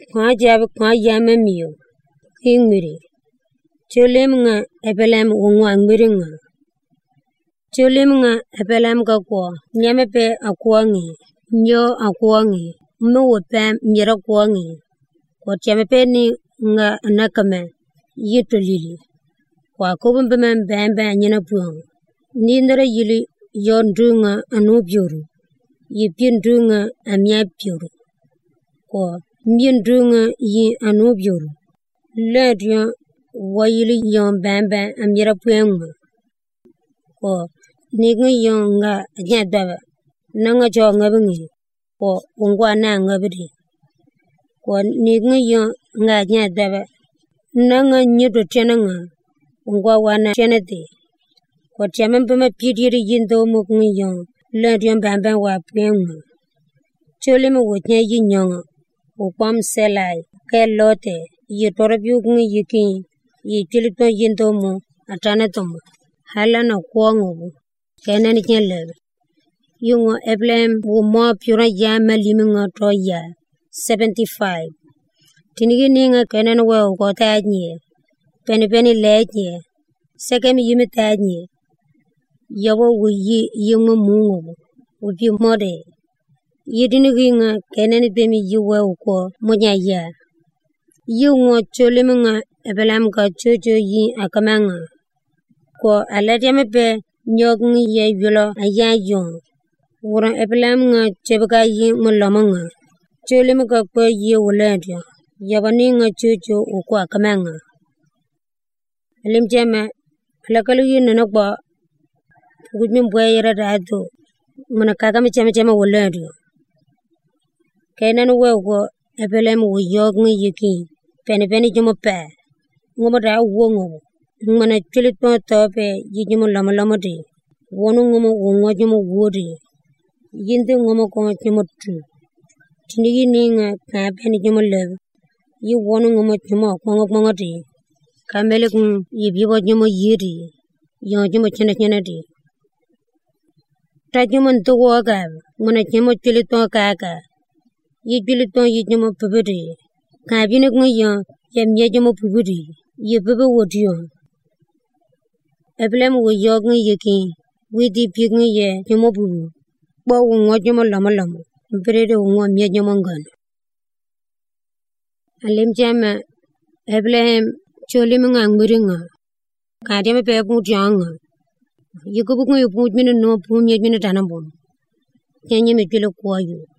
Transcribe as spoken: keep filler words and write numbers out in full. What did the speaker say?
kwa jab kwa yama miyo kingmiri cholim nga epelam ungwa ngmiringa cholim nga epelam ka kwa nyame pe akwangi nyo akwangi mu wopam mira kwangi kwa chame pe ni nga nakame yitolili kwa kobum bemem bamba nyina puang ni ndara yili yon dunga anu biuru yipin dunga amya biuru kwa mien dunga yi anu biuru ledya wayili yon bamba amira puang kwa niga yon nga nyadaba nanga jo ngabngi kwa ungwa na ngabdi kwa niga yon nga nyadaba nanga nyido tenanga ungwa wana tenade kwa chaman bama pidiri yindo mukngi yon ledyon bamba wa puang chole mo wotnya yinyong ukwam selai ke lote yi torabyu ngi yikin yi chilito yindo mo atana tom halana kwango kenan nyele yungo eblem wo mo pura ya maliminga to ya seventy-five tinigi ninga kenan wa ko taanye peni peni leje sekemi yimi taanye yawo wuyi yimo mungo ubi mode yidinigi nga kenan bemi yiwa ko munya ya yungo choleminga ebelam ka chocho yi akamanga ko alademe pe nyogni ye yulo ayayon wuran ebelam nga chebga yi mulamanga cholem ka ko yi wuladya yabani nga chocho uko akamanga limjema lakalu yi nana kwa gudmin boyera dado muna kagami cheme cheme wuladya kenan wewo ebelam wo yogni yiki peni peni jumo pa ngomo da wongo ngana chilito tope yijimo lama lama de wonu ngomo wongo jumo wodi yinde ngomo ko jumo tu tinigi ninga ka peni jumo lev yi wonu ngomo jumo kongo kongo de kamele kun yibibo jumo yiri yo jumo chene chene de ta jumo ntogo ga ngana jumo chilito kaka yi chilito yijimo pebede ka bine kun yo yem yejimo pebede yi bebe wodiyo eblem wo yogni yiki widi pigni ye jumo bubu bo wo jumo lama lama brede wo mye jumo ngan alim jama eblem cholim nga nguringa ka deme pe bu janga yiko bu ngi bu mine no bu mye mine tanambon kenye me jelo ko yo